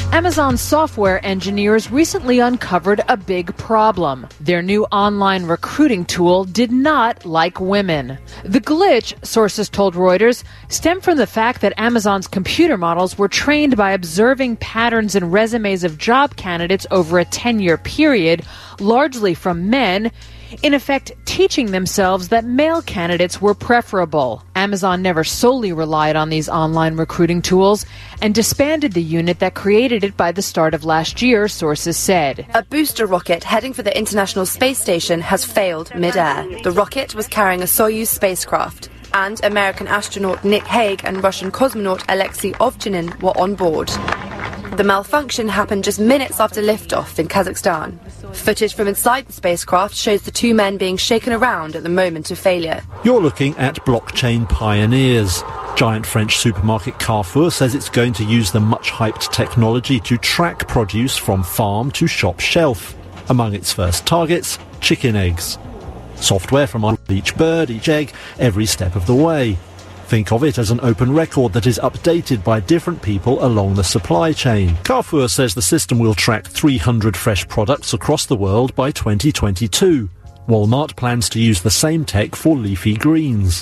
Amazon software engineers recently uncovered a big problem. Their new online recruiting tool did not like women. The glitch, sources told Reuters, stemmed from the fact that Amazon's computer models were trained by observing patterns in resumes of job candidates over a 10-year period, largely from men, in effect teaching themselves that male candidates were preferable. Amazon never solely relied on these online recruiting tools and disbanded the unit that created it by the start of last year, sources said. A booster rocket heading for the International Space Station has failed mid-air. The rocket was carrying a Soyuz spacecraft, and American astronaut Nick Hague and Russian cosmonaut Alexei Ovchinin were on board. The malfunction happened just minutes after liftoff in Kazakhstan. Footage from inside the spacecraft shows the two men being shaken around at the moment of failure. You're looking at blockchain pioneers. Giant French supermarket Carrefour says it's going to use the much-hyped technology to track produce from farm to shop shelf. Among its first targets, chicken eggs. Software from each bird, each egg, every step of the way. Think of it as an open record that is updated by different people along the supply chain. Carrefour says the system will track 300 fresh products across the world by 2022. Walmart plans to use the same tech for leafy greens.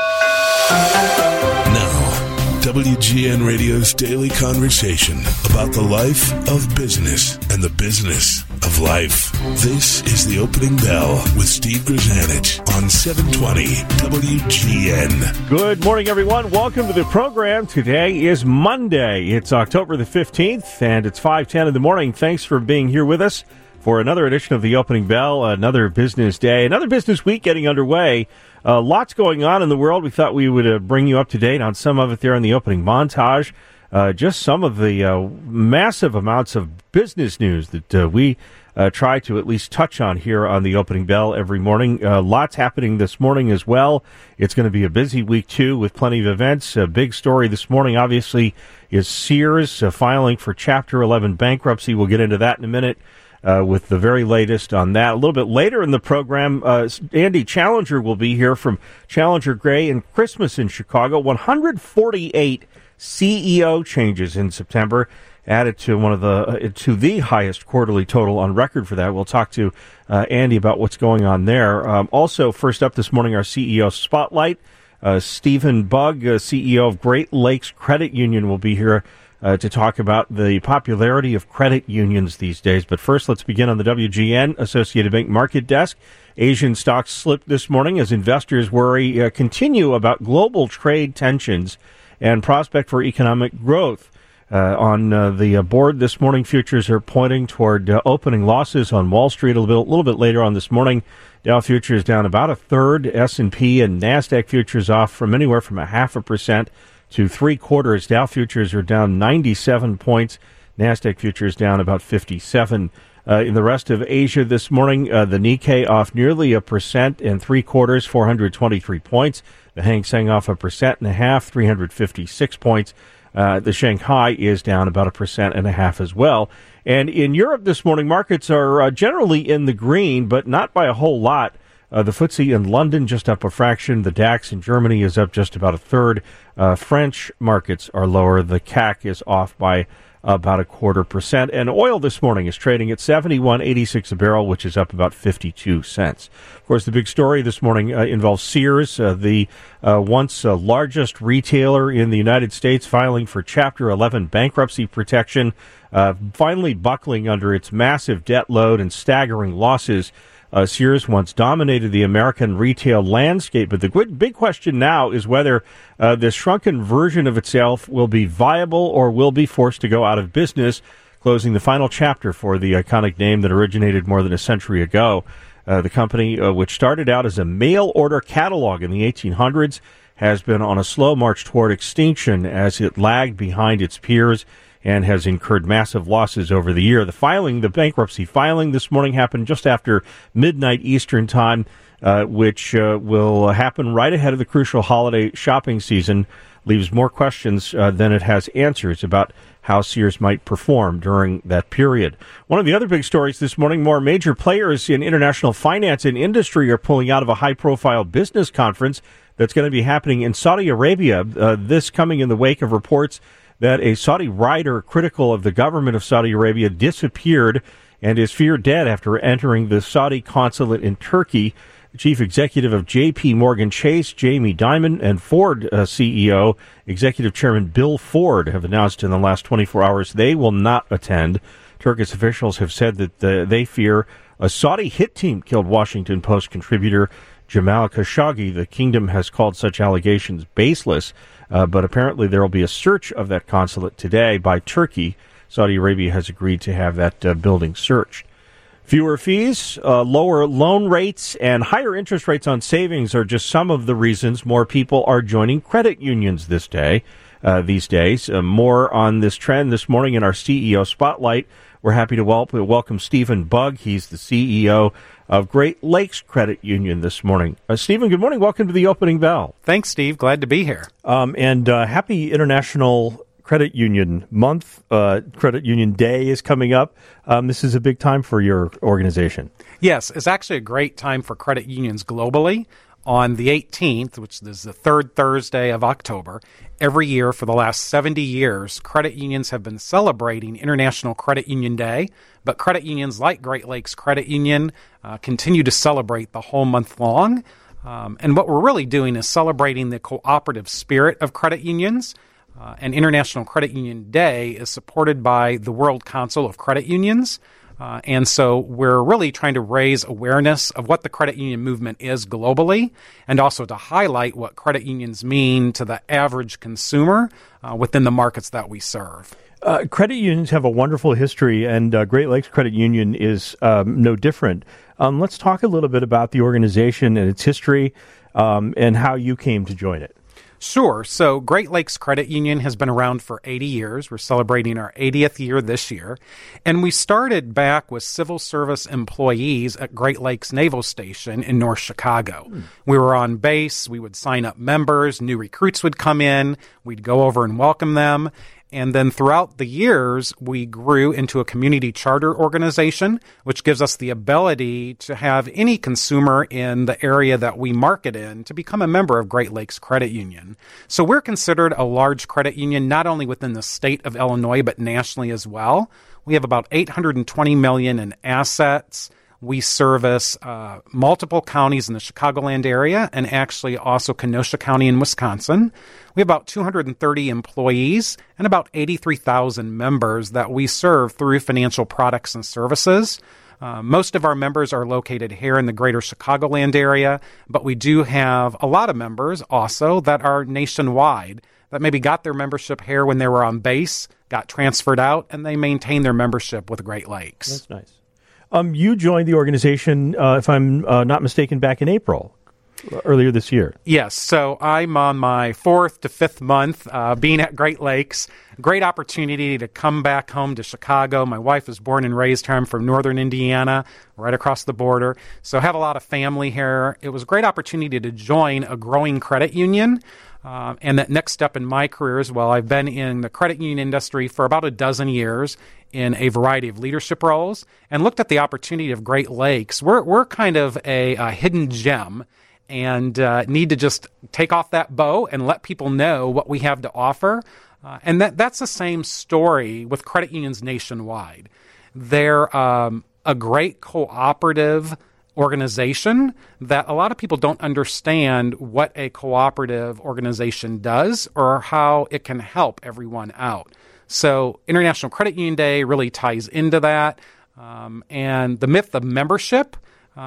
Now, WGN Radio's daily conversation about the life of business and the business of life. This is The Opening Bell with Steve Grzanich on 720 WGN. Good morning, everyone. Welcome to the program. Today is Monday. It's October the 15th, and it's 5:10 in the morning. Thanks for being here with us for another edition of The Opening Bell, another business day, another business week getting underway. Lots going on in the world. We thought we would bring you up to date on some of it there in the opening montage. Just some of the massive amounts of business news that we try to at least touch on here on the Opening Bell every morning. Lots happening this morning as well. It's going to be a busy week, too, with plenty of events. A big story this morning, obviously, is Sears filing for Chapter 11 bankruptcy. We'll get into that in a minute. With the very latest on that. A little bit later in the program, Andy Challenger will be here from Challenger Gray and Christmas in Chicago. 148 CEO changes in September, added to the highest quarterly total on record for that. We'll talk to Andy about what's going on there. Also, first up this morning, our CEO Spotlight. Stephen Bugg, CEO of Great Lakes Credit Union, will be here to talk about the popularity of credit unions these days. But first, let's begin on the WGN Associated Bank Market Desk. Asian stocks slipped this morning as investors continue about global trade tensions and prospect for economic growth. On the board this morning, futures are pointing toward opening losses on Wall Street a little bit later on this morning. Dow futures down about a third. S&P and NASDAQ futures off from anywhere from 0.5% to 0.75%. Dow futures are down 97 points. NASDAQ futures down about 57. In the rest of Asia this morning, the Nikkei off nearly 1.75%, 423 points. The Hang Seng off 1.5%, 356 points. The Shanghai is down about 1.5% as well. And in Europe this morning, markets are generally in the green, but not by a whole lot. The FTSE in London just up a fraction. The DAX in Germany is up just about a third. French markets are lower. The CAC is off by about 0.25%. And oil this morning is trading at $71.86 a barrel, which is up about 52 cents. Of course, the big story this morning involves Sears, the once largest retailer in the United States, filing for Chapter 11 bankruptcy protection, finally buckling under its massive debt load and staggering losses. Sears once dominated the American retail landscape, but the big question now is whether this shrunken version of itself will be viable or will be forced to go out of business, closing the final chapter for the iconic name that originated more than a century ago. The company, which started out as a mail-order catalog in the 1800s, has been on a slow march toward extinction as it lagged behind its peers and has incurred massive losses over the year. The bankruptcy filing this morning happened just after midnight Eastern time, which will happen right ahead of the crucial holiday shopping season, leaves more questions than it has answers about how Sears might perform during that period. One of the other big stories this morning, more major players in international finance and industry are pulling out of a high-profile business conference that's going to be happening in Saudi Arabia, this coming in the wake of reports that a Saudi rider critical of the government of Saudi Arabia disappeared and is feared dead after entering the Saudi consulate in Turkey. The chief executive of J.P. Morgan Chase, Jamie Dimon, and Ford CEO, Executive Chairman Bill Ford, have announced in the last 24 hours they will not attend. Turkish officials have said that they fear a Saudi hit team killed Washington Post contributor Jamal Khashoggi. The kingdom has called such allegations baseless, but apparently there will be a search of that consulate today by Turkey. Saudi Arabia has agreed to have that building searched. Fewer fees, lower loan rates, and higher interest rates on savings are just some of the reasons more people are joining credit unions these days. More on this trend this morning in our CEO Spotlight. We're happy to welcome Stephen Bugg. He's the CEO of Great Lakes Credit Union this morning. Stephen, good morning. Welcome to the opening bell. Thanks, Steve. Glad to be here. And happy International Credit Union Month. Credit Union Day is coming up. This is a big time for your organization. Yes, it's actually a great time for credit unions globally. On the 18th, which is the third Thursday of October, every year for the last 70 years, credit unions have been celebrating International Credit Union Day, but credit unions like Great Lakes Credit Union continue to celebrate the whole month long. And what we're really doing is celebrating the cooperative spirit of credit unions. And International Credit Union Day is supported by the World Council of Credit Unions. And so we're really trying to raise awareness of what the credit union movement is globally, and also to highlight what credit unions mean to the average consumer within the markets that we serve. Credit unions have a wonderful history, and Great Lakes Credit Union is no different. Let's talk a little bit about the organization and its history and how you came to join it. Sure. So Great Lakes Credit Union has been around for 80 years. We're celebrating our 80th year this year. And we started back with civil service employees at Great Lakes Naval Station in North Chicago. We were on base. We would sign up members. New recruits would come in. We'd go over and welcome them. And then throughout the years, we grew into a community charter organization, which gives us the ability to have any consumer in the area that we market in to become a member of Great Lakes Credit Union. So we're considered a large credit union, not only within the state of Illinois, but nationally as well. We have about $820 million in assets. We service multiple counties in the Chicagoland area and actually also Kenosha County in Wisconsin. We have about 230 employees and about 83,000 members that we serve through financial products and services. Most of our members are located here in the greater Chicagoland area, but we do have a lot of members also that are nationwide that maybe got their membership here when they were on base, got transferred out, and they maintain their membership with Great Lakes. That's nice. You joined the organization, if I'm not mistaken, back in April, earlier this year. Yes, so I'm on my 4th to 5th month being at Great Lakes. Great opportunity to come back home to Chicago. My wife was born and raised here. I'm from northern Indiana, right across the border. So I have a lot of family here. It was a great opportunity to join a growing credit union. And that next step in my career as well, I've been in the credit union industry for about a dozen years in a variety of leadership roles and looked at the opportunity of Great Lakes. We're kind of a hidden gem and need to just take off that bow and let people know what we have to offer. And that's the same story with credit unions nationwide. They're a great cooperative organization that a lot of people don't understand what a cooperative organization does or how it can help everyone out. So International Credit Union Day really ties into that. And the myth of membership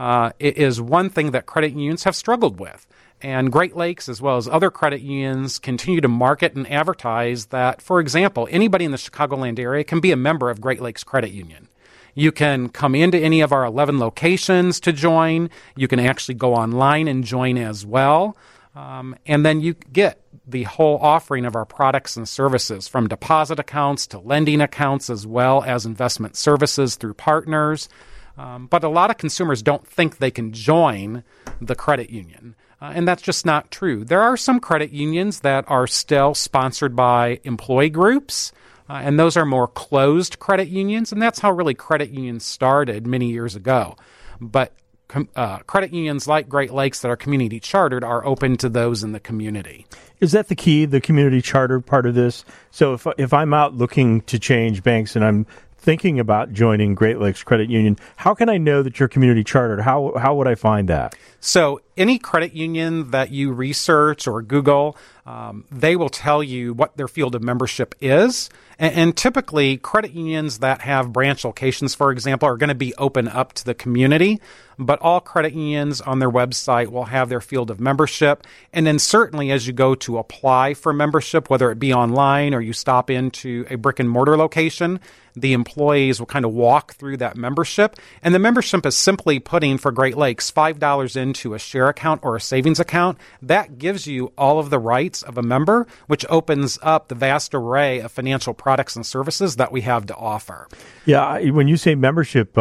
is one thing that credit unions have struggled with. And Great Lakes, as well as other credit unions, continue to market and advertise that, for example, anybody in the Chicagoland area can be a member of Great Lakes Credit Union. You can come into any of our 11 locations to join. You can actually go online and join as well. And then you get the whole offering of our products and services, from deposit accounts to lending accounts, as well as investment services through partners. But a lot of consumers don't think they can join the credit union. And that's just not true. There are some credit unions that are still sponsored by employee groups. And those are more closed credit unions, and that's how really credit unions started many years ago. But credit unions like Great Lakes that are community chartered are open to those in the community. Is that the key, the community charter part of this? So if I'm out looking to change banks and I'm thinking about joining Great Lakes Credit Union, how can I know that you're community chartered? How would I find that? So any credit union that you research or Google, they will tell you what their field of membership is. And typically, credit unions that have branch locations, for example, are going to be open up to the community. But all credit unions on their website will have their field of membership. And then certainly as you go to apply for membership, whether it be online or you stop into a brick and mortar location, the employees will kind of walk through that membership. And the membership is simply putting, for Great Lakes, $5 into a share account or a savings account. That gives you all of the rights of a member, which opens up the vast array of financial products and services that we have to offer. Yeah, when you say membership,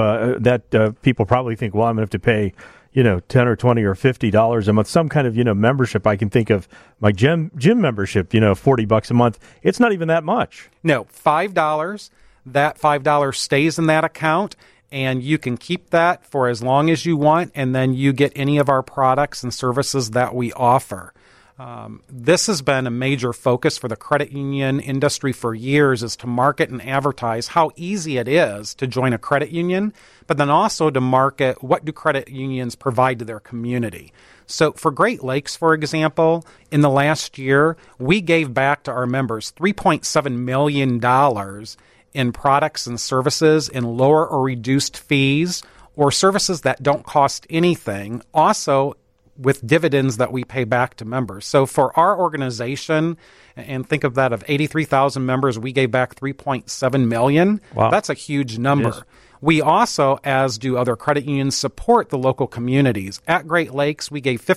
people probably think, well, I'm going to have to pay, $10 or $20 or $50 a month, some kind of, membership. I can think of my gym membership, $40 a month. It's not even that much. No, $5. That $5 stays in that account, and you can keep that for as long as you want, and then you get any of our products and services that we offer. This has been a major focus for the credit union industry for years, is to market and advertise how easy it is to join a credit union, but then also to market what do credit unions provide to their community. So for Great Lakes, for example, in the last year, we gave back to our members $3.7 million in products and services in lower or reduced fees or services that don't cost anything, also with dividends that we pay back to members. So for our organization, and think of that, of 83,000 members, we gave back $3.7 million. Wow. That's a huge number. Yes. We also, as do other credit unions, support the local communities. At Great Lakes, we gave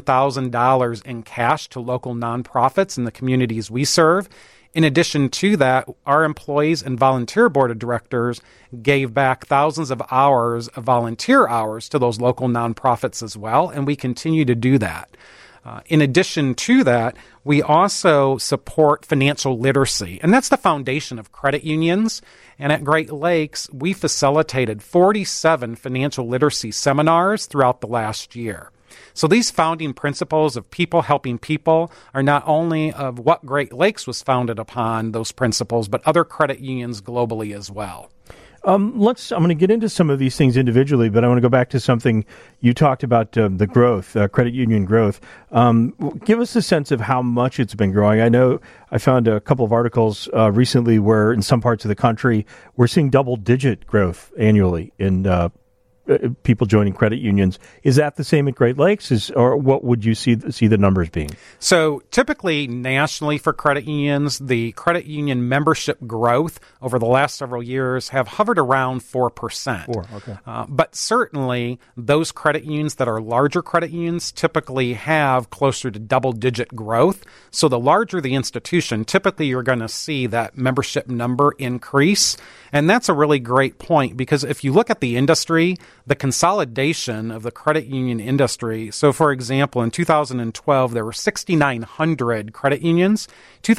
$57,000 in cash to local nonprofits in the communities we serve. In addition to that, our employees and volunteer board of directors gave back thousands of hours of volunteer hours to those local nonprofits as well, and we continue to do that. In addition to that, we also support financial literacy, and that's the foundation of credit unions. And at Great Lakes, we facilitated 47 financial literacy seminars throughout the last year. So these founding principles of people helping people are not only of what Great Lakes was founded upon, those principles, but other credit unions globally as well. I'm going to get into some of these things individually, but I want to go back to something you talked about, the growth, credit union growth. Give us a sense of how much it's been growing. I know I found a couple of articles recently where in some parts of the country we're seeing double-digit growth annually in people joining credit unions. Is that the same at Great Lakes, or what would you see the numbers being? So typically nationally for credit unions, the credit union membership growth over the last several years have hovered around 4%. Okay. But certainly those credit unions that are larger credit unions typically have closer to double-digit growth. So the larger the institution, typically you're going to see that membership number increase. And that's a really great point, because if you look at the industry, the consolidation of the credit union industry. So, for example, in 2012, there were 6,900 credit unions.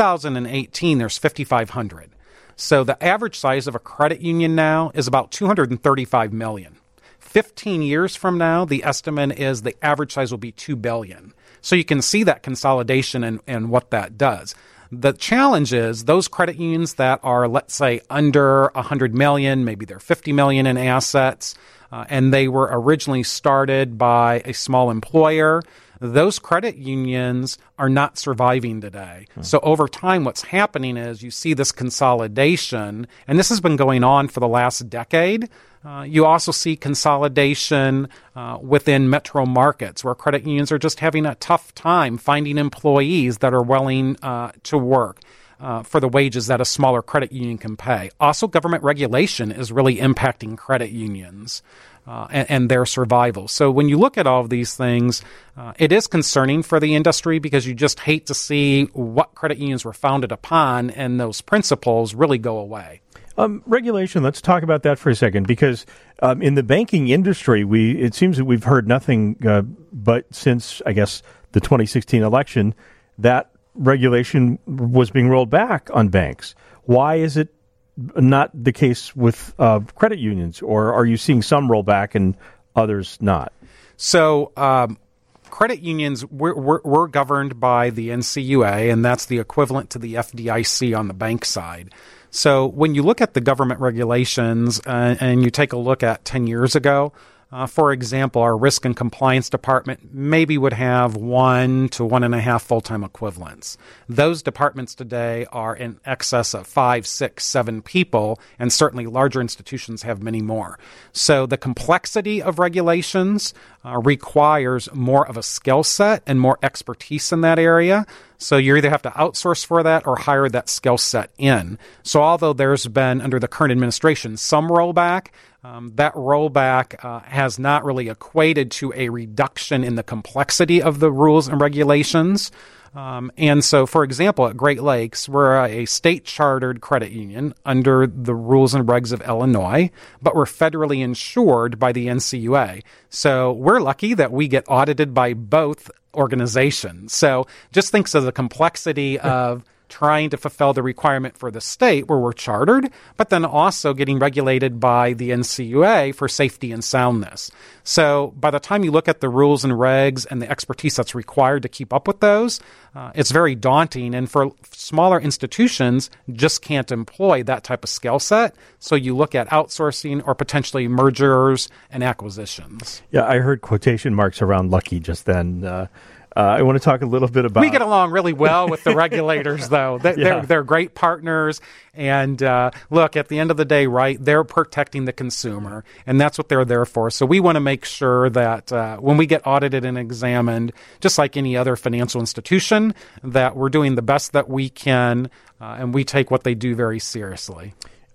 2018, there's 5,500. So the average size of a credit union now is about 235 million. 15 years from now, the estimate is the average size will be 2 billion. So you can see that consolidation and what that does. The challenge is those credit unions that are, let's say, under 100 million, maybe they're 50 million in assets, and they were originally started by a small employer, those credit unions are not surviving today. So over time, what's happening is you see this consolidation, and this has been going on for the last decade. You also see consolidation within metro markets where credit unions are just having a tough time finding employees that are willing to work for the wages that a smaller credit union can pay. Also, government regulation is really impacting credit unions and their survival. So when you look at all of these things, it is concerning for the industry, because you just hate to see what credit unions were founded upon and those principles really go away. Regulation, let's talk about that for a second, because in the banking industry, it seems that we've heard nothing but since, I guess, the 2016 election, that regulation was being rolled back on banks. Why is it not the case with credit unions, or are you seeing some rollback and others not? So credit unions, we're governed by the NCUA, and that's the equivalent to the FDIC on the bank side. So when you look at the government regulations and you take a look at 10 years ago, for example, our risk and compliance department maybe would have 1 to 1.5 full-time equivalents. Those departments today are in excess of 5, 6, 7 people, and certainly larger institutions have many more. So the complexity of regulations requires more of a skill set and more expertise in that area. So you either have to outsource for that or hire that skill set in. So although there's been, under the current administration, some rollback, that rollback has not really equated to a reduction in the complexity of the rules and regulations. And so, for example, at Great Lakes, we're a state-chartered credit union under the rules and regs of Illinois, but we're federally insured by the NCUA. So we're lucky that we get audited by both organizations. So just think of the complexity of trying to fulfill the requirement for the state where we're chartered, but then also getting regulated by the NCUA for safety and soundness. So by the time you look at the rules and regs and the expertise that's required to keep up with those, it's very daunting. And for smaller institutions, just can't employ that type of skill set. So you look at outsourcing or potentially mergers and acquisitions. Yeah, I heard quotation marks around lucky just then. I want to talk a little bit about... We get along really well with the regulators, though. They're great partners. And look, at the end of the day, right, they're protecting the consumer, and that's what they're there for. So we want to make sure that when we get audited and examined, just like any other financial institution, that we're doing the best that we can, and we take what they do very seriously.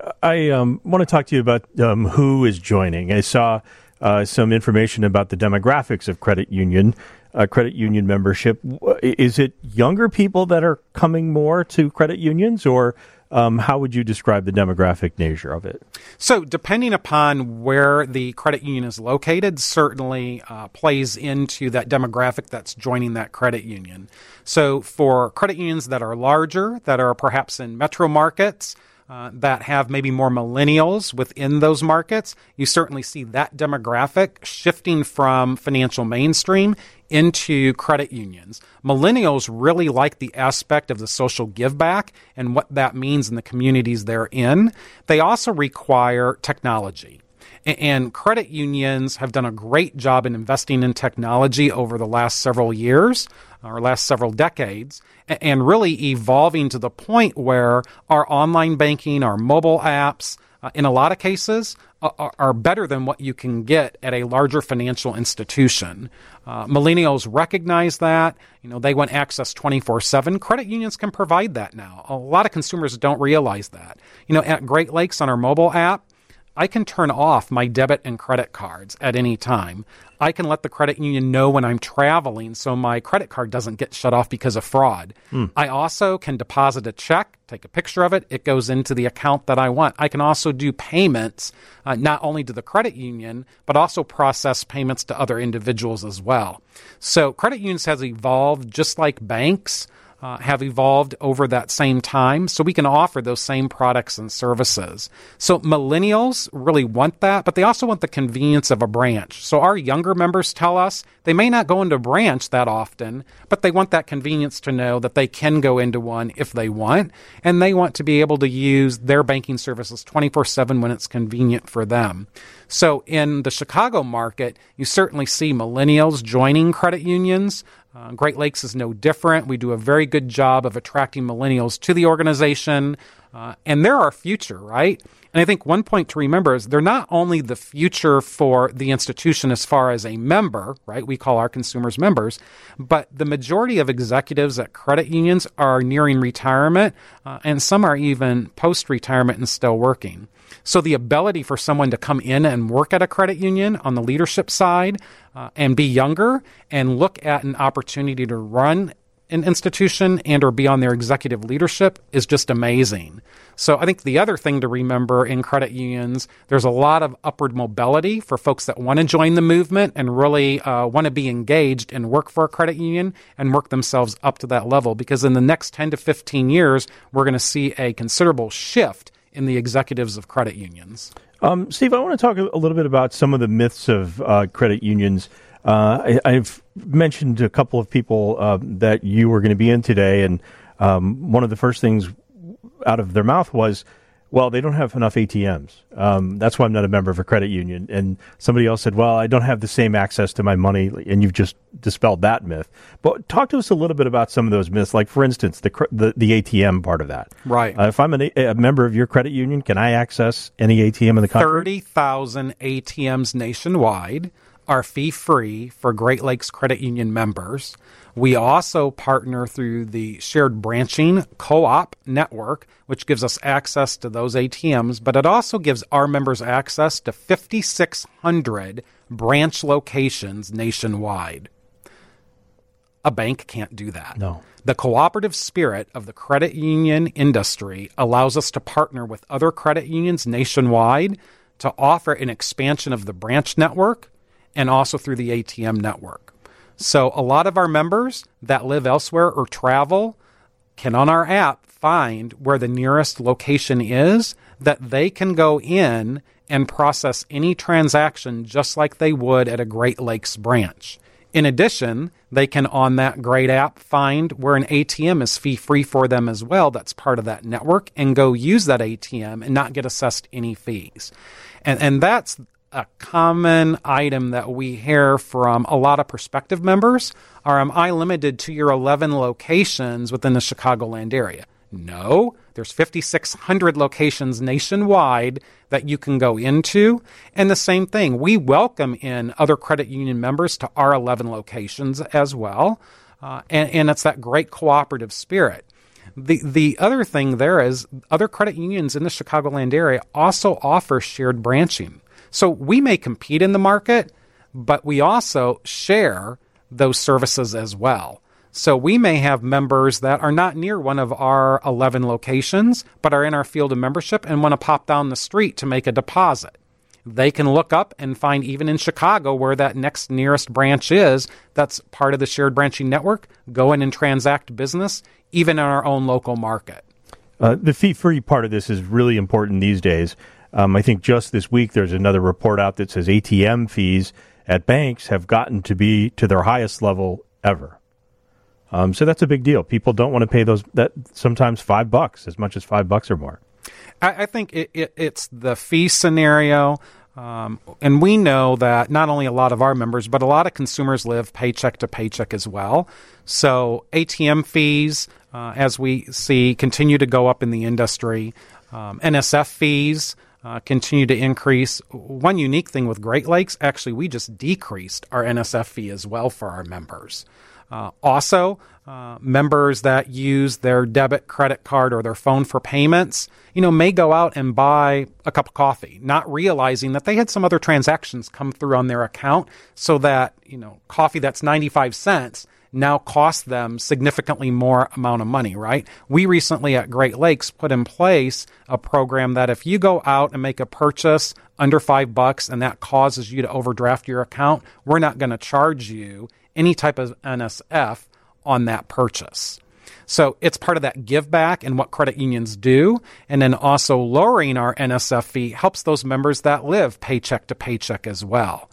I want to talk to you about who is joining. I saw some information about the demographics of credit union membership. Is it younger people that are coming more to credit unions, or how would you describe the demographic nature of it? So depending upon where the credit union is located, certainly plays into that demographic that's joining that credit union. So for credit unions that are larger, that are perhaps in metro markets, that have maybe more millennials within those markets, you certainly see that demographic shifting from financial mainstream into credit unions. Millennials really like the aspect of the social give back and what that means in the communities they're in. They also require technology. And credit unions have done a great job in investing in technology over the last several years or last several decades, and really evolving to the point where our online banking, our mobile apps, in a lot of cases, are better than what you can get at a larger financial institution. Millennials recognize that. They want access 24/7. Credit unions can provide that now. A lot of consumers don't realize that. At Great Lakes on our mobile app, I can turn off my debit and credit cards at any time. I can let the credit union know when I'm traveling so my credit card doesn't get shut off because of fraud. I also can deposit a check, take a picture of it. It goes into the account that I want. I can also do payments, not only to the credit union, but also process payments to other individuals as well. So credit unions has evolved just like banks have evolved over that same time, so we can offer those same products and services. So millennials really want that, but they also want the convenience of a branch. So our younger members tell us they may not go into a branch that often, but they want that convenience to know that they can go into one if they want, and they want to be able to use their banking services 24/7 when it's convenient for them. So in the Chicago market, you certainly see millennials joining credit unions. Great Lakes is no different. We do a very good job of attracting millennials to the organization, and they're our future, right? And I think one point to remember is they're not only the future for the institution as far as a member, right? We call our consumers members, but the majority of executives at credit unions are nearing retirement, and some are even post-retirement and still working. So the ability for someone to come in and work at a credit union on the leadership side and be younger and look at an opportunity to run an institution and or be on their executive leadership is just amazing. So I think the other thing to remember in credit unions, there's a lot of upward mobility for folks that want to join the movement and really want to be engaged and work for a credit union and work themselves up to that level, because in the next 10 to 15 years, we're going to see a considerable shift in the executives of credit unions. Steve, I want to talk a little bit about some of the myths of credit unions. I've mentioned to a couple of people that you were going to be in today, and one of the first things out of their mouth was, well, they don't have enough ATMs. That's why I'm not a member of a credit union. And somebody else said, well, I don't have the same access to my money. And you've just dispelled that myth. But talk to us a little bit about some of those myths. Like, for instance, the ATM part of that. Right. If I'm a member of your credit union, can I access any ATM in the country? 30,000 ATMs nationwide are fee-free for Great Lakes Credit Union members. We also partner through the Shared Branching Co-op network, which gives us access to those ATMs, but it also gives our members access to 5,600 branch locations nationwide. A bank can't do that. No. The cooperative spirit of the credit union industry allows us to partner with other credit unions nationwide to offer an expansion of the branch network and also through the ATM network. So a lot of our members that live elsewhere or travel can, on our app, find where the nearest location is that they can go in and process any transaction just like they would at a Great Lakes branch. In addition, they can, on that great app, find where an ATM is fee-free for them as well that's part of that network and go use that ATM and not get assessed any fees. And that's a common item that we hear from a lot of prospective members are, am I limited to your 11 locations within the Chicagoland area? No, there's 5,600 locations nationwide that you can go into. And the same thing, we welcome in other credit union members to our 11 locations as well. And it's that great cooperative spirit. The other thing there is other credit unions in the Chicagoland area also offer shared branching. So we may compete in the market, but we also share those services as well. So we may have members that are not near one of our 11 locations, but are in our field of membership and want to pop down the street to make a deposit. They can look up and find, even in Chicago, where that next nearest branch is that's part of the shared branching network, go in and transact business, even in our own local market. The fee-free part of this is really important these days. I think just this week there's another report out that says ATM fees at banks have gotten to be to their highest level ever. So that's a big deal. People don't want to pay that sometimes $5, as much as $5 or more. I think it's the fee scenario. And we know that not only a lot of our members, but a lot of consumers live paycheck to paycheck as well. So ATM fees, as we see, continue to go up in the industry. NSF fees continue to increase. One unique thing with Great Lakes, actually, we just decreased our NSF fee as well for our members. Also, members that use their debit, credit card, or their phone for payments, may go out and buy a cup of coffee, not realizing that they had some other transactions come through on their account, so that, coffee that's 95 cents now costs them significantly more amount of money, right? We recently at Great Lakes put in place a program that if you go out and make a purchase under $5 and that causes you to overdraft your account, we're not going to charge you any type of NSF on that purchase. So it's part of that give back and what credit unions do. And then also lowering our NSF fee helps those members that live paycheck to paycheck as well.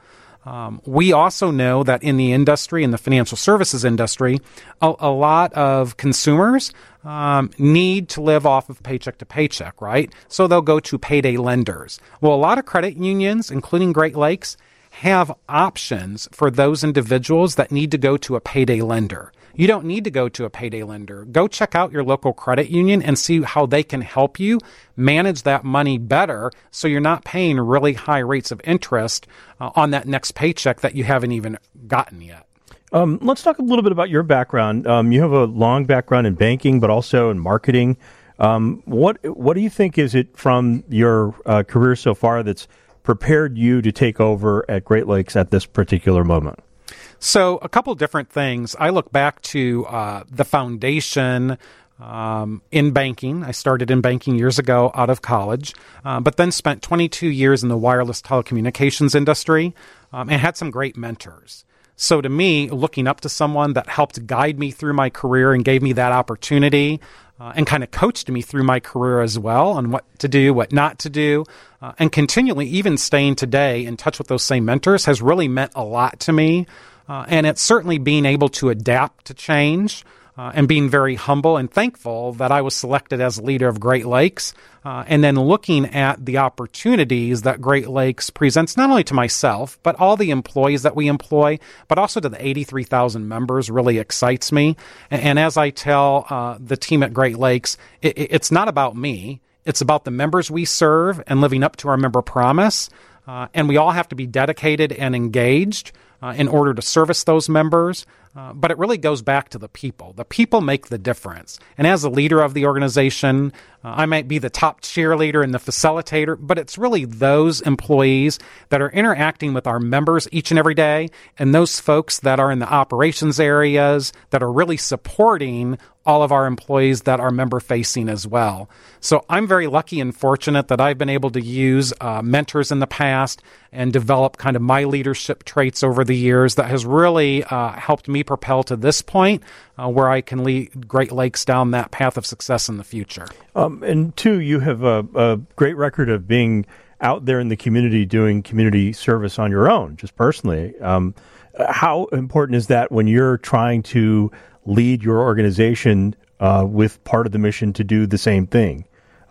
We also know that in the industry, in the financial services industry, a lot of consumers need to live off of paycheck to paycheck, right? So they'll go to payday lenders. Well, a lot of credit unions, including Great Lakes, have options for those individuals that need to go to a payday lender. You don't need to go to a payday lender. Go check out your local credit union and see how they can help you manage that money better so you're not paying really high rates of interest on that next paycheck that you haven't even gotten yet. Let's talk a little bit about your background. You have a long background in banking, but also in marketing. What do you think is it from your career so far that's prepared you to take over at Great Lakes at this particular moment? So a couple different things. I look back to the foundation in banking. I started in banking years ago out of college, but then spent 22 years in the wireless telecommunications industry and had some great mentors. So to me, looking up to someone that helped guide me through my career and gave me that opportunity and kind of coached me through my career as well on what to do, what not to do, and continually, even staying today in touch with those same mentors has really meant a lot to me. And it's certainly being able to adapt to change and being very humble and thankful that I was selected as leader of Great Lakes, and then looking at the opportunities that Great Lakes presents not only to myself, but all the employees that we employ, but also to the 83,000 members really excites me. And as I tell the team at Great Lakes, it's not about me. It's about the members we serve and living up to our member promise. And we all have to be dedicated and engaged in order to service those members. But it really goes back to the people. The people make the difference. And as a leader of the organization, I might be the top cheerleader and the facilitator, but it's really those employees that are interacting with our members each and every day, and those folks that are in the operations areas that are really supporting all of our employees that are member-facing as well. So I'm very lucky and fortunate that I've been able to use mentors in the past and develop kind of my leadership traits over the years that has really helped me propel to this point where I can lead Great Lakes down that path of success in the future. And two, you have a great record of being out there in the community doing community service on your own, just personally. How important is that when you're trying to lead your organization with part of the mission to do the same thing?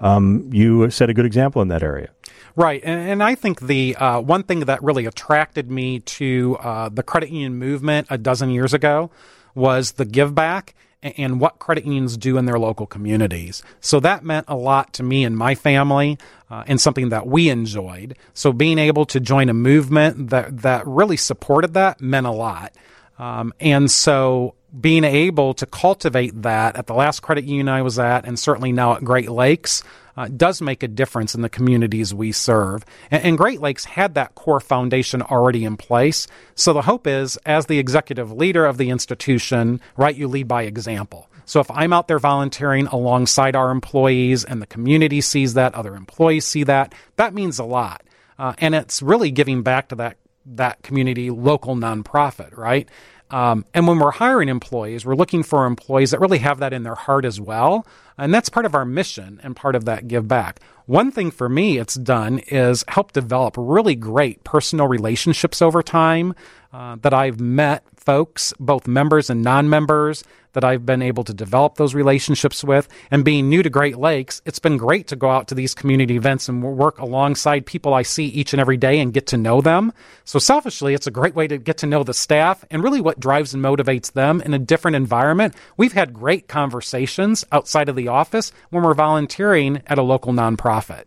You set a good example in that area. Right. And I think the one thing that really attracted me to the credit union movement a dozen years ago was the give back and what credit unions do in their local communities. So that meant a lot to me and my family and something that we enjoyed. So being able to join a movement that really supported that meant a lot. And so being able to cultivate that at the last credit union I was at, and certainly now at Great Lakes, does make a difference in the communities we serve. And Great Lakes had that core foundation already in place. So the hope is, as the executive leader of the institution, right, you lead by example. So if I'm out there volunteering alongside our employees and the community sees that, other employees see that, that means a lot. And it's really giving back to that community local nonprofit, right? And when we're hiring employees, we're looking for employees that really have that in their heart as well. And that's part of our mission and part of that give back. One thing for me it's done is help develop really great personal relationships over time that I've met folks, both members and non-members, that I've been able to develop those relationships with. And being new to Great Lakes, it's been great to go out to these community events and work alongside people I see each and every day and get to know them. So selfishly, it's a great way to get to know the staff and really what drives and motivates them in a different environment. We've had great conversations outside of the office when we're volunteering at a local nonprofit.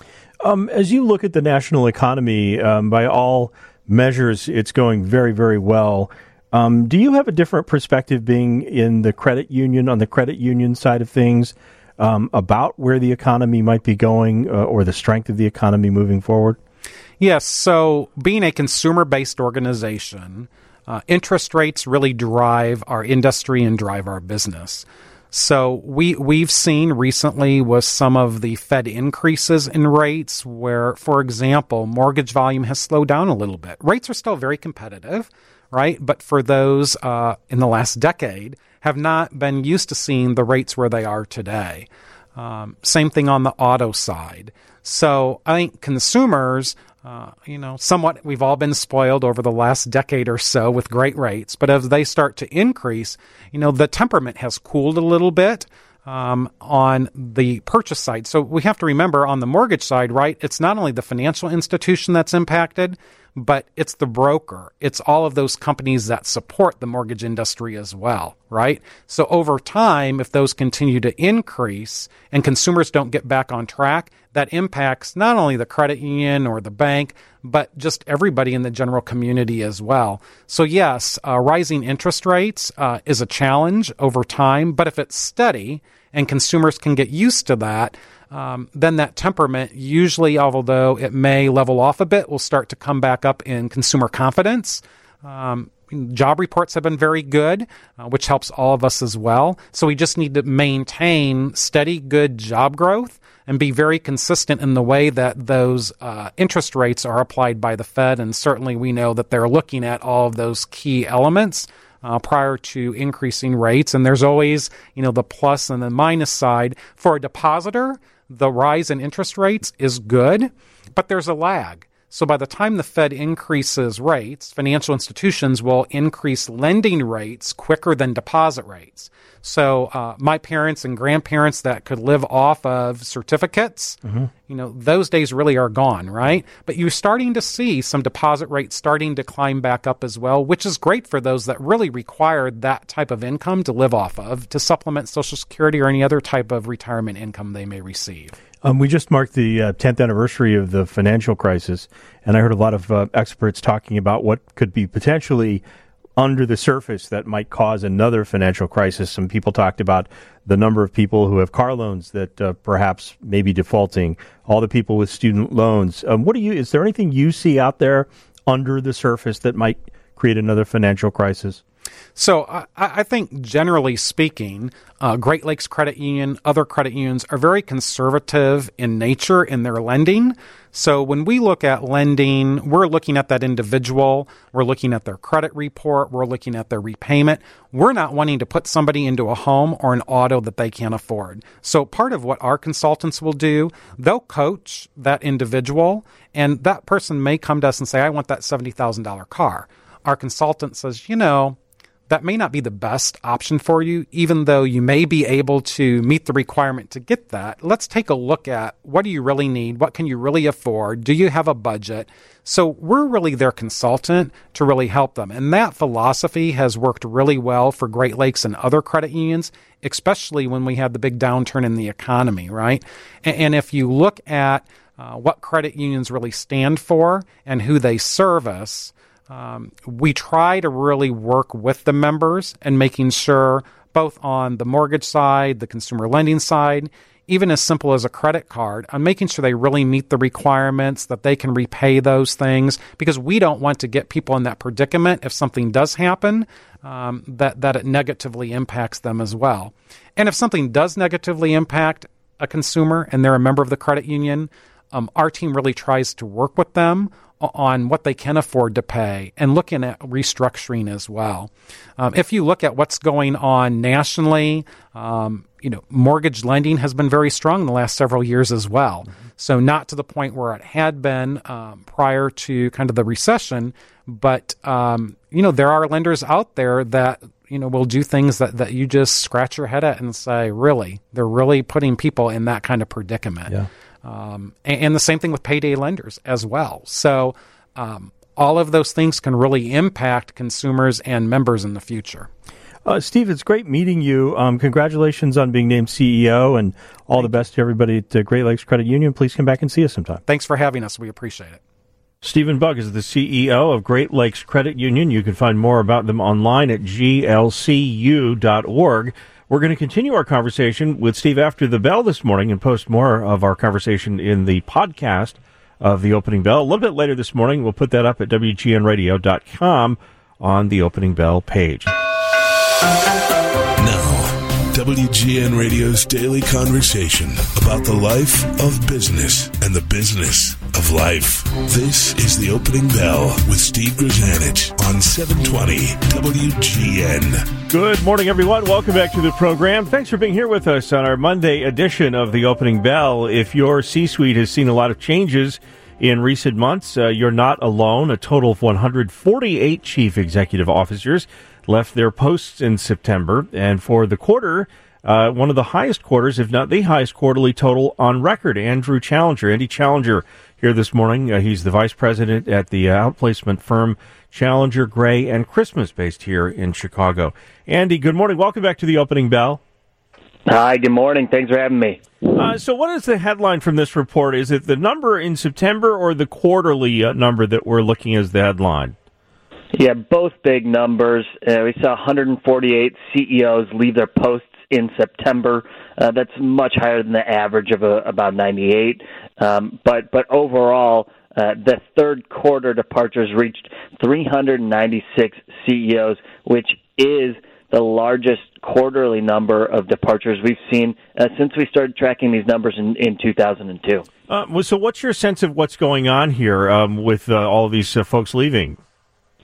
As you look at the national economy, by all measures, it's going very, very well. Do you have a different perspective being in the credit union, on the credit union side of things, about where the economy might be going or the strength of the economy moving forward? Yes. So being a consumer-based organization, interest rates really drive our industry and drive our business. So we've seen recently with some of the Fed increases in rates where, for example, mortgage volume has slowed down a little bit. Rates are still very competitive, right? But for those in the last decade have not been used to seeing the rates where they are today. Same thing on the auto side. So I think consumers, somewhat we've all been spoiled over the last decade or so with great rates. But as they start to increase, the temperament has cooled a little bit on the purchase side. So we have to remember on the mortgage side, right, it's not only the financial institution that's impacted, but it's the broker. It's all of those companies that support the mortgage industry as well, right? So over time, if those continue to increase and consumers don't get back on track, that impacts not only the credit union or the bank, but just everybody in the general community as well. So yes, rising interest rates is a challenge over time, but if it's steady and consumers can get used to that, then that temperament usually, although it may level off a bit, will start to come back up in consumer confidence. Job reports have been very good, which helps all of us as well. So we just need to maintain steady, good job growth and be very consistent in the way that those interest rates are applied by the Fed. And certainly we know that they're looking at all of those key elements prior to increasing rates. And there's always, the plus and the minus side. For a depositor, the rise in interest rates is good, but there's a lag. So by the time the Fed increases rates, financial institutions will increase lending rates quicker than deposit rates. So my parents and grandparents that could live off of certificates, those days really are gone, right? But you're starting to see some deposit rates starting to climb back up as well, which is great for those that really require that type of income to live off of, to supplement Social Security or any other type of retirement income they may receive. We just marked the 10th anniversary of the financial crisis, and I heard a lot of experts talking about what could be potentially under the surface that might cause another financial crisis. Some people talked about the number of people who have car loans that perhaps may be defaulting, all the people with student loans. Is there anything you see out there under the surface that might create another financial crisis? So I think generally speaking, Great Lakes Credit Union, other credit unions are very conservative in nature in their lending. So when we look at lending, we're looking at that individual, we're looking at their credit report, we're looking at their repayment. We're not wanting to put somebody into a home or an auto that they can't afford. So part of what our consultants will do, they'll coach that individual, and that person may come to us and say, I want that $70,000 car. Our consultant says, that may not be the best option for you, even though you may be able to meet the requirement to get that. Let's take a look at what do you really need? What can you really afford? Do you have a budget? So we're really their consultant to really help them. And that philosophy has worked really well for Great Lakes and other credit unions, especially when we had the big downturn in the economy, right? And if you look at what credit unions really stand for and who they service, we try to really work with the members and making sure both on the mortgage side, the consumer lending side, even as simple as a credit card, on making sure they really meet the requirements, that they can repay those things, because we don't want to get people in that predicament if something does happen, that it negatively impacts them as well. And if something does negatively impact a consumer and they're a member of the credit union, our team really tries to work with them on what they can afford to pay and looking at restructuring as well. If you look at what's going on nationally, mortgage lending has been very strong in the last several years as well. Mm-hmm. So not to the point where it had been prior to kind of the recession, but, there are lenders out there that, will do things that you just scratch your head at and say, really, they're really putting people in that kind of predicament. Yeah. And the same thing with payday lenders as well. So all of those things can really impact consumers and members in the future. Steve, it's great meeting you. Congratulations on being named CEO, and all the best to everybody at Great Lakes Credit Union. Please come back and see us sometime. Thanks for having us. We appreciate it. Stephen Bugg is the CEO of Great Lakes Credit Union. You can find more about them online at glcu.org. We're going to continue our conversation with Steve after the bell this morning and post more of our conversation in the podcast of The Opening Bell. A little bit later this morning, we'll put that up at WGNradio.com on the Opening Bell page. Now, WGN Radio's daily conversation about the life of business and the business of life. This is The Opening Bell with Steve Grzanich on 720 WGN. Good morning, everyone. Welcome back to the program. Thanks for being here with us on our Monday edition of The Opening Bell. If your C-suite has seen a lot of changes in recent months, you're not alone. A total of 148 chief executive officers left their posts in September. And for the quarter, one of the highest quarters, if not the highest quarterly total on record. Andy Challenger, here this morning. He's the vice president at the outplacement firm Challenger, Gray, and Christmas, based here in Chicago. Andy, good morning. Welcome back to the Opening Bell. Hi, good morning. Thanks for having me. So what is the headline from this report? Is it the number in September or the quarterly number that we're looking as the headline? Yeah, both big numbers. We saw 148 CEOs leave their posts in September. That's much higher than the average of about 98. But overall, the third quarter departures reached 396 CEOs, which is the largest quarterly number of departures we've seen since we started tracking these numbers in 2002. So what's your sense of what's going on here with all of these folks leaving?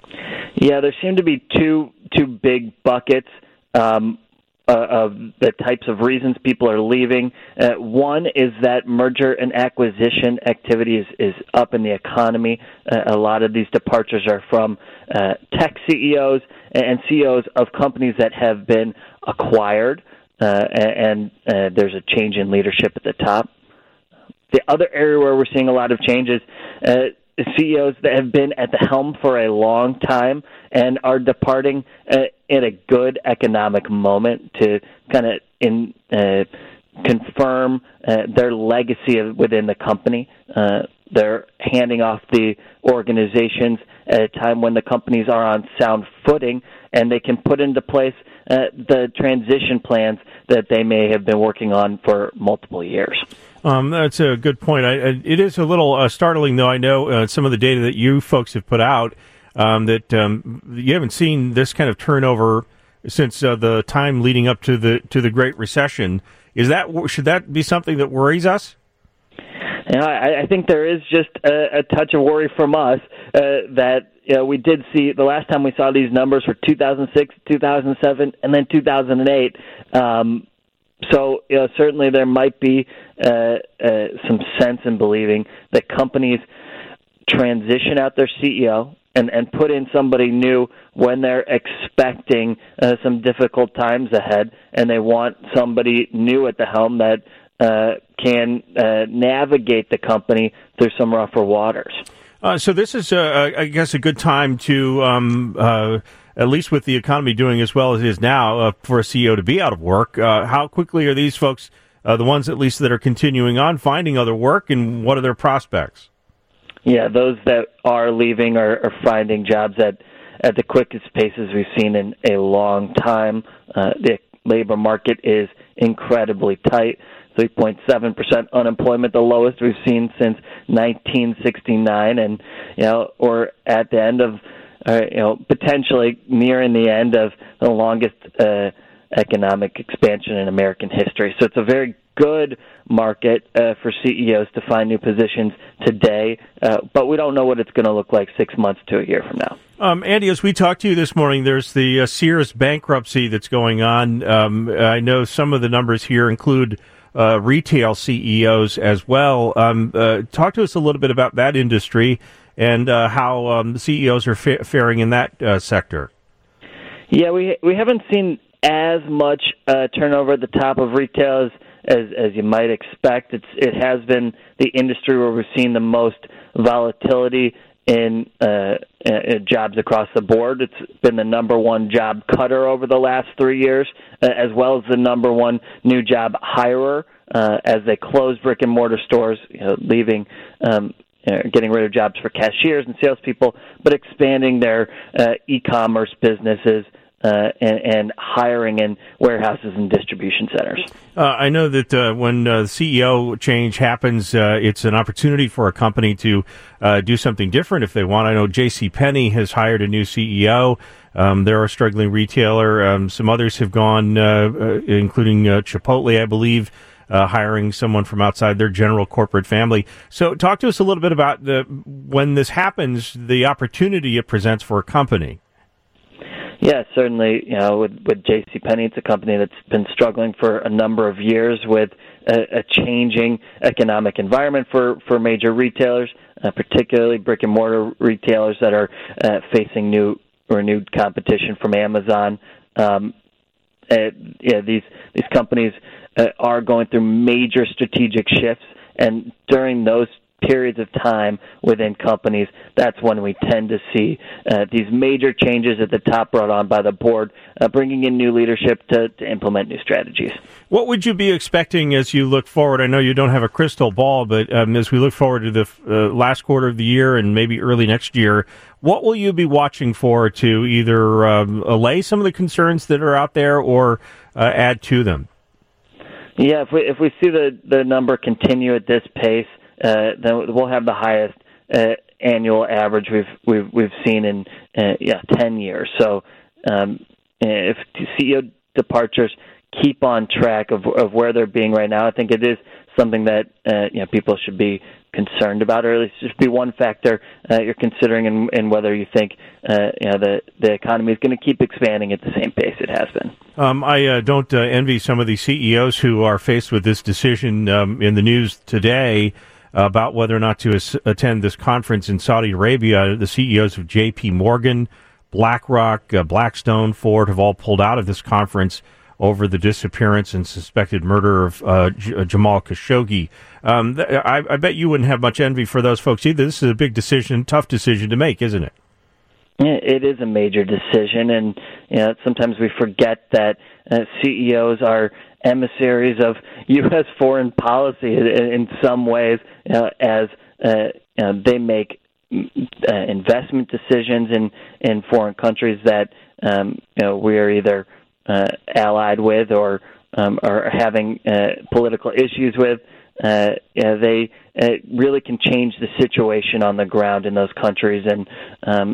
Yeah, there seem to be two big buckets of the types of reasons people are leaving. One is that merger and acquisition activity is up in the economy. A lot of these departures are from tech CEOs and CEOs of companies that have been acquired, and there's a change in leadership at the top. The other area where we're seeing a lot of changes, CEOs that have been at the helm for a long time and are departing in a good economic moment to kind of confirm their legacy within the company. They're handing off the organizations at a time when the companies are on sound footing, and they can put into place the transition plans that they may have been working on for multiple years. That's a good point. It is a little startling, though. I know some of the data that you folks have put out that you haven't seen this kind of turnover since the time leading up to the Great Recession. Should that be something that worries us? I think there is just a touch of worry from us that we did see the last time we saw these numbers were 2006, 2007, and then 2008. So certainly there might be some sense in believing that companies transition out their CEO and put in somebody new when they're expecting some difficult times ahead, and they want somebody new at the helm that can navigate the company through some rougher waters. So this is, I guess, a good time to, at least with the economy doing as well as it is now, for a CEO to be out of work. How quickly are these folks, the ones at least that are continuing on, finding other work, and what are their prospects? Yeah, those that are leaving are finding jobs at the quickest paces we've seen in a long time. The labor market is incredibly tight. 3.7% unemployment, the lowest we've seen since 1969, and we're at the end of, potentially nearing the end of the longest economic expansion in American history. So it's a very good market for CEOs to find new positions today, but we don't know what it's going to look like 6 months to a year from now. Andy, as we talked to you this morning, there's the Sears bankruptcy that's going on. I know some of the numbers here include retail CEOs as well. Talk to us a little bit about that industry and how the CEOs are faring in that sector. Yeah, we haven't seen as much turnover at the top of retail as you might expect. It has been the industry where we've seen the most volatility in jobs across the board. It's been the number one job cutter over the last 3 years, as well as the number one new job hirer as they close brick and mortar stores, leaving, getting rid of jobs for cashiers and salespeople, but expanding their e-commerce businesses and hiring in warehouses and distribution centers. I know that when CEO change happens, it's an opportunity for a company to do something different if they want. I know JCPenney has hired a new CEO. They're a struggling retailer. Some others have gone, including Chipotle, I believe, hiring someone from outside their general corporate family. So talk to us a little bit about when this happens, the opportunity it presents for a company. Yeah, certainly. With JCPenney, it's a company that's been struggling for a number of years with a changing economic environment for major retailers, particularly brick and mortar retailers that are facing renewed competition from Amazon. These companies are going through major strategic shifts, and during those periods of time within companies, that's when we tend to see these major changes at the top brought on by the board, bringing in new leadership to implement new strategies. What would you be expecting as you look forward? I know you don't have a crystal ball, but as we look forward to the last quarter of the year and maybe early next year, what will you be watching for to either allay some of the concerns that are out there or add to them? Yeah, if we see the number continue at this pace, then we'll have the highest annual average we've seen in 10 years. So if CEO departures keep on track of where they're being right now, I think it is something that people should be concerned about, or at least just be one factor you're considering in whether you think the economy is going to keep expanding at the same pace it has been. I don't envy some of the CEOs who are faced with this decision in the news today about whether or not to attend this conference in Saudi Arabia. The CEOs of J.P. Morgan, BlackRock, Blackstone, Ford have all pulled out of this conference over the disappearance and suspected murder of Jamal Khashoggi. I bet you wouldn't have much envy for those folks either. This is a big decision, tough decision to make, isn't it? Yeah, it is a major decision, and sometimes we forget that CEOs are emissaries of U.S. foreign policy in some ways, as they make investment decisions in foreign countries that we are either allied with or having political issues with. They really can change the situation on the ground in those countries, and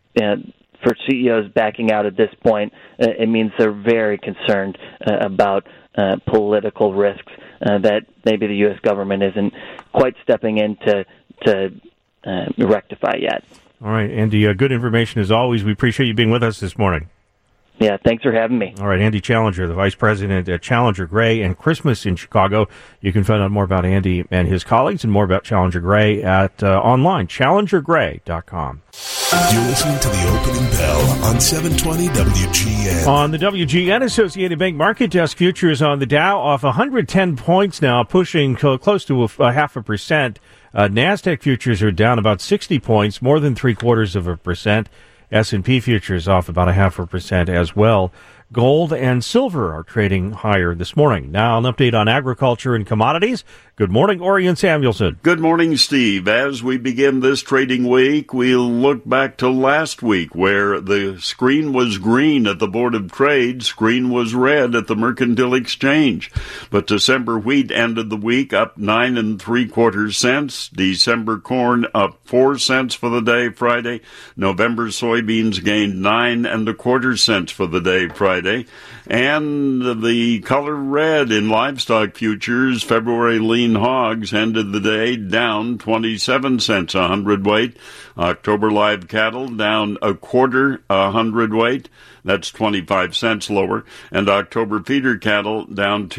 for CEOs backing out at this point, it means they're very concerned about political risks that maybe the U.S. government isn't quite stepping in to rectify yet. All right, Andy, good information as always. We appreciate you being with us this morning. Yeah, thanks for having me. All right, Andy Challenger, the Vice President at Challenger Gray and Christmas in Chicago. You can find out more about Andy and his colleagues and more about Challenger Gray at online, challengergray.com. You're listening to the opening bell on 720 WGN. On the WGN Associated Bank Market Desk, futures on the Dow off 110 points now, pushing close to a 0.5%. NASDAQ futures are down about 60 points, more than 0.75%. S&P futures off about 0.5% as well. Gold and silver are trading higher this morning. Now an update on agriculture and commodities. Good morning, Orion Samuelson. Good morning, Steve. As we begin this trading week, we'll look back to last week where the screen was green at the Board of Trade, screen was red at the Mercantile Exchange. But December wheat ended the week up 9 3/4 cents. December corn up 4 cents for the day Friday. November soybeans gained 9 1/4 cents for the day Friday. And the color red in livestock futures, February lean hogs ended the day down 27 cents a hundredweight. October live cattle down 1/4 a hundredweight. That's 25 cents lower. And October feeder cattle down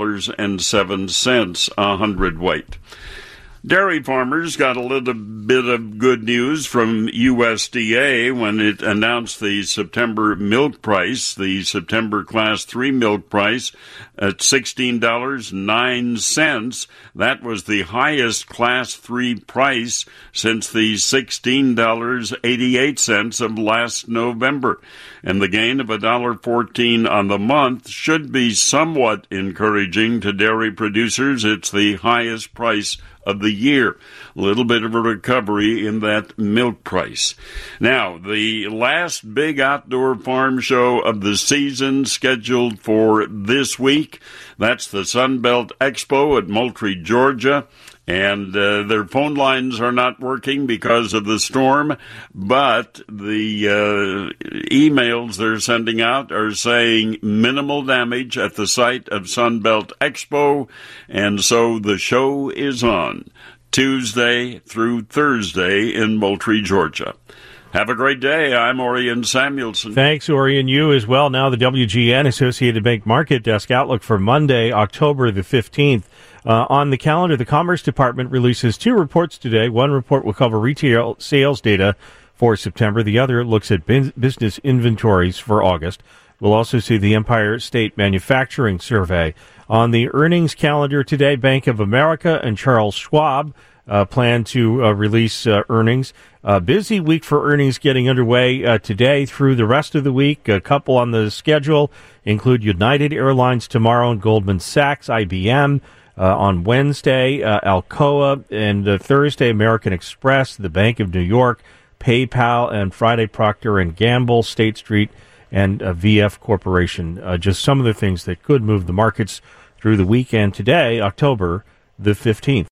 $2.07 a hundredweight. Dairy farmers got a little bit of good news from USDA when it announced the September milk price, the September Class 3 milk price at $16.09. That was the highest Class 3 price since the $16.88 of last November. And the gain of $1.14 on the month should be somewhat encouraging to dairy producers. It's the highest price of the year. A little bit of a recovery in that milk price. Now, the last big outdoor farm show of the season scheduled for this week, that's the Sunbelt Expo at Moultrie, Georgia. And their phone lines are not working because of the storm, but the emails they're sending out are saying minimal damage at the site of Sunbelt Expo, and so the show is on Tuesday through Thursday in Moultrie, Georgia. Have a great day. I'm Orion Samuelson. Thanks, Orion. You as well. Now the WGN Associated Bank Market Desk outlook for Monday, October the 15th. On the calendar, the Commerce Department releases 2 reports today. One report will cover retail sales data for September. The other looks at business inventories for August. We'll also see the Empire State Manufacturing Survey. On the earnings calendar today, Bank of America and Charles Schwab plan to release earnings. Busy week for earnings getting underway today through the rest of the week. A couple on the schedule include United Airlines tomorrow and Goldman Sachs, IBM. On Wednesday, Alcoa, and Thursday, American Express, the Bank of New York, PayPal, and Friday, Procter & Gamble, State Street, and VF Corporation. Just some of the things that could move the markets through the weekend today, October the 15th.